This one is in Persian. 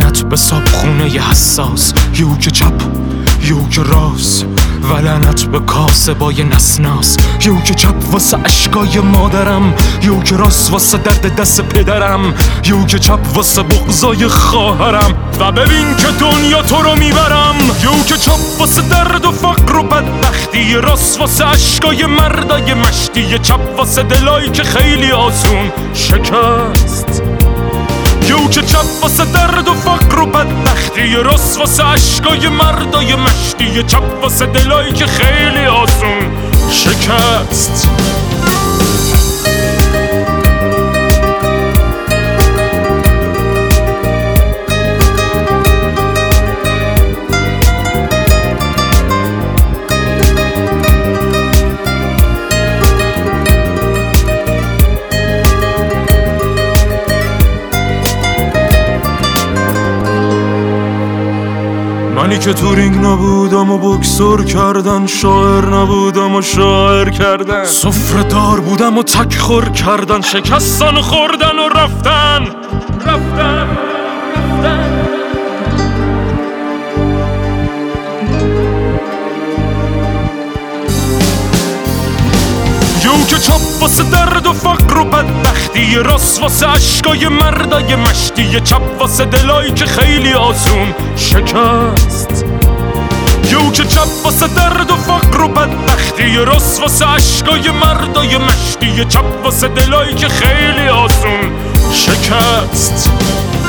لعنت به صابخونه حساس، یوک چپ یوک راست و لعنت به کاسبای نسناس. یوک چپ واسه اشکای مادرم، یوک راست واسه درد دست پدرم، یوک چپ واسه بغضای خواهرم و ببین که دنیا تو رو میبرم. یوک چپ واسه درد و فقر و بدبختی، راست واسه اشکای مردای مشتی، چپ واسه دلایی که خیلی آسون شکست. یوک چپ واسه درد و فقر و بدبختی، راست واسه اشکای مردای مشتی، چپ واسه دلایی که خیلی آسون شکست. منی که تو رینگ نبودم و بکسور کردن، شاعر نبودم و شاعر کردن، سفره دار بودم و تک خور کردن، شکستن و خوردن و رفتن. یوک چپ واسه درد و فقر و بدبختی، راست واسه اشکای مردای مشتی، چپ واسه دلایی که خیلی آسون شکست. یوک چپ واسه درد و فقر و بدبختی، راست واسه اشکای مردای مشتی، چپ واسه دلایی که خیلی آسون شکست.